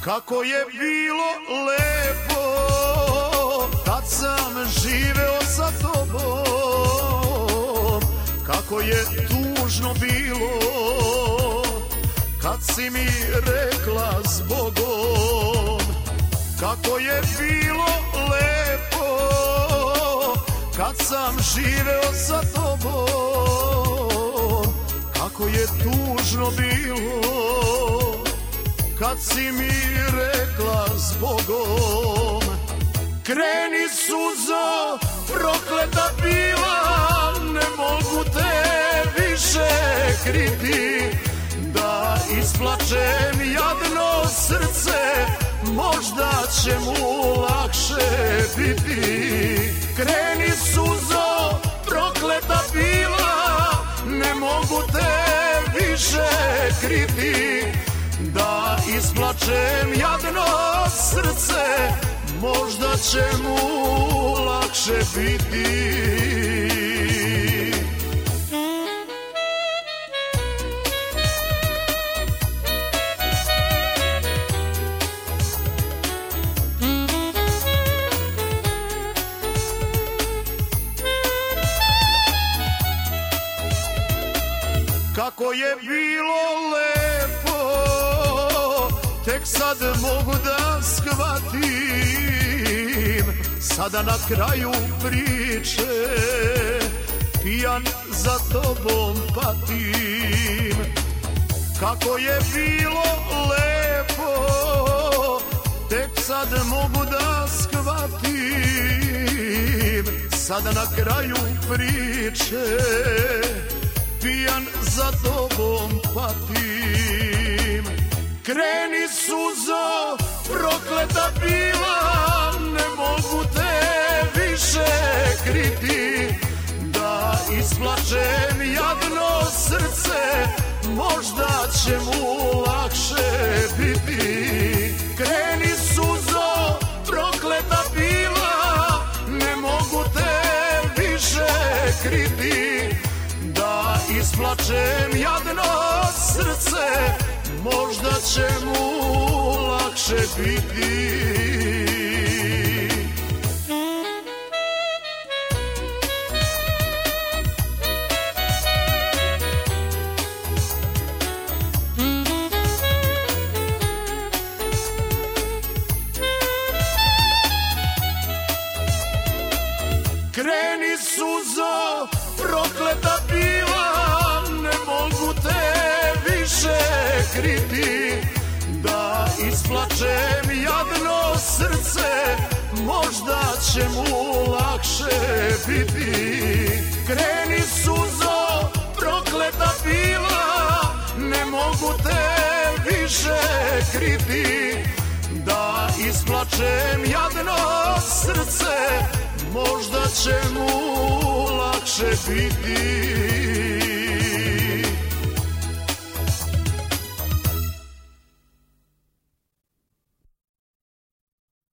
Kako je bilo lepo kad sam živeo sa tobom, kako je tužno bilo kad si mi rekla zbogom. Kako je bilo lepo kad sam živeo sa tobom, kako je tužno bilo kad si mi rekla zbogom. Kreni suzo, prokleta bila, ne mogu te više kriti, da isplačem jadno srce, možda će mu lakše biti. Kreni suzo, prokleta bila, ne mogu te više kriti, da isplačem jadno srce, možda će mu lakše biti. Kako je bilo lepo, tek sad mogu da shvatim, sada na kraju priče, pijan za tobom patim. Kako je bilo lepo, tek sad mogu da shvatim, sada na kraju priče, pijan za tobom patim. Kreni suzo, prokleta bila, ne mogu te više kriti, da isplačem jadno srce, možda će mu lakše biti. Kreni suzo, prokleta bila, ne mogu te više kriti, da isplačem jadno srce, možda će mu lakše biti. Kreni suzo, prokleta bila, ne mogu te više kriti, da isplačem jadno srce, možda će mu lakše biti. Kreni suzo, prokleta bila, ne mogu te više kriti, da isplačem jadno srce, možda će mu lakše biti.